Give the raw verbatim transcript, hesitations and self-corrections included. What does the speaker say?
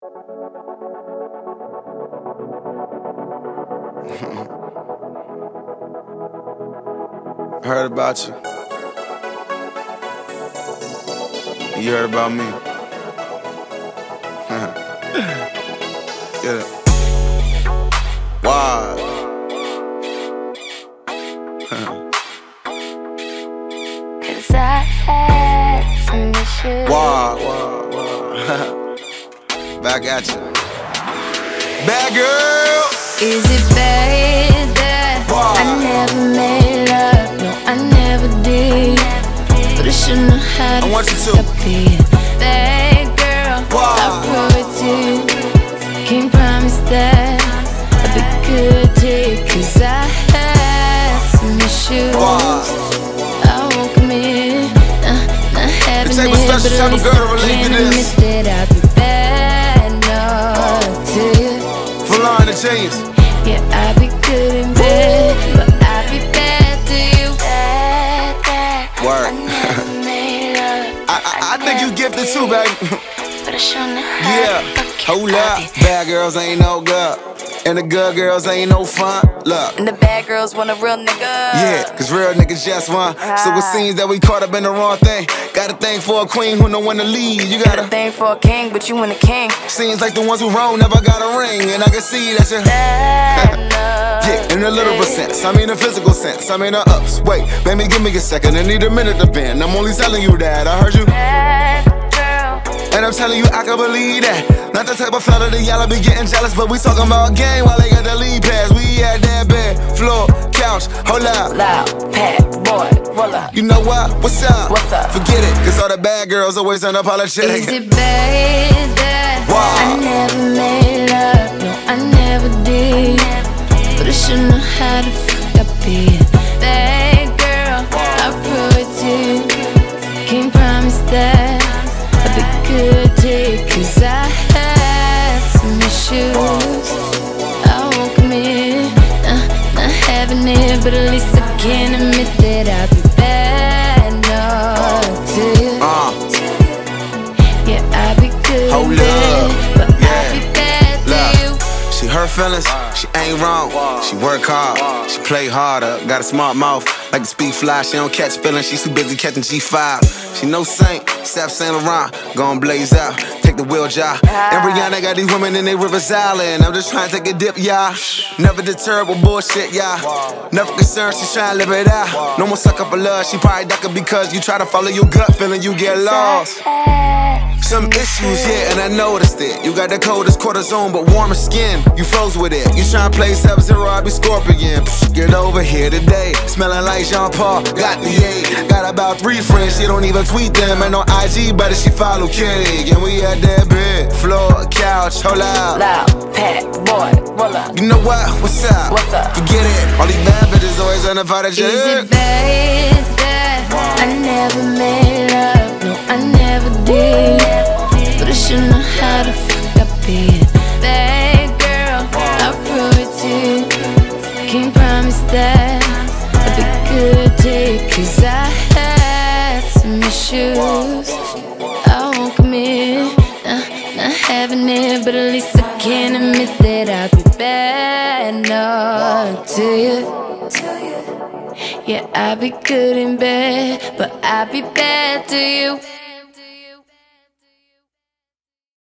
Heard about you. You heard about me. Yeah. Why? Cause I had some issues. Why? Why? Why? Back at you. Bad girl. Is it bad that Why? I never made love? No, I never did. But I should know how to I want you to. stop it. Bad girl, Why? I prove it to you. Can't promise that I'll be good to you. Cause I had some issues. Why? I won't commit, nah, not having It take a it, special but type at of least girl to I relate can to this. admit that I'll be bad enough to you. Flying the chains. Yeah, I be good in bed, but I be bad to you. Bad, bad. Word. I never made love. I, I, I think you gifted too, baby. But I sure know how Yeah. to fuck Hold you. up. Bad girls ain't no good. And the good girls ain't no fun. Look. And the bad girls want a real nigga. Yeah, cause real niggas just one. So it seems that we caught up in the wrong thing. Got a thing for a queen who know when to lead. You Got a gotta. thing for a king, but you ain't a king. Seems like the ones who wrong never got a ring. And I can see that you. Bad enough. Yeah, in a literal sense. I mean a physical sense. I mean a ups. Wait, baby, give me a second. I need a minute to bend. I'm only telling you that. I heard you. Bad girl. And I'm telling you, I can believe that. Not the type of fella that y'all be getting jealous, but we talking about game while they got the lead pass. We at that bed, floor, couch, hold up. Loud, pat, boy, roll up. You know what? What's up? What's up? Forget it, cause all the bad girls always unapologetic. Is it bad that Why? I never made love? No, I never did. But I should know how to fuck up it. Bad girl, I prove it to you. Can't promise that I'll be good to you. Cause I had some issues. I won't commit, nah, not having it. But at least I can admit that I'll be bad enough to you. Uh, Yeah, I be good Hold in bed, up. but Yeah. I be bad to Look. you. she hurt feelings, she ain't wrong. She work hard, she play harder. Got a smart mouth, like to speak fly. She don't catch feelings, she too busy catching G five. She no saint, Sap Saint Laurent, gon' blaze out, take the wheel job. And Rihanna got these women in they Rivers Island. I'm just trying to take a dip, y'all. Never deterred with bullshit, y'all. Never concerned, she trying to live it out. No more suck up a love, she probably ducking because you try to follow your gut feeling, you get lost. Some issues, yeah, and I noticed it. You got the coldest cortisone, but warmer skin. You froze with it. You tryna play Sub-Zero, I be Scorpion. Psh, get over here today. Smelling like Jean Paul, got the eight. Got about three friends, she don't even tweet them. And on I G, but she follow Kitty. And we at that bed, floor, couch, hold out. Loud, pat, boy, roll up. You know what? What's up? What's up? Forget it. All these bad bitches always unapologetic. Is it bad that I never made love? No, I never did. But I should know how to fuck up it. Bad girl, I prove it to you. Can't promise that I'll be good to you. Cause I had some issues. I won't commit, nah, not having it. But at least I can admit that I'll be bad enough to you. Yeah, I be good in bed, but I be bad to you.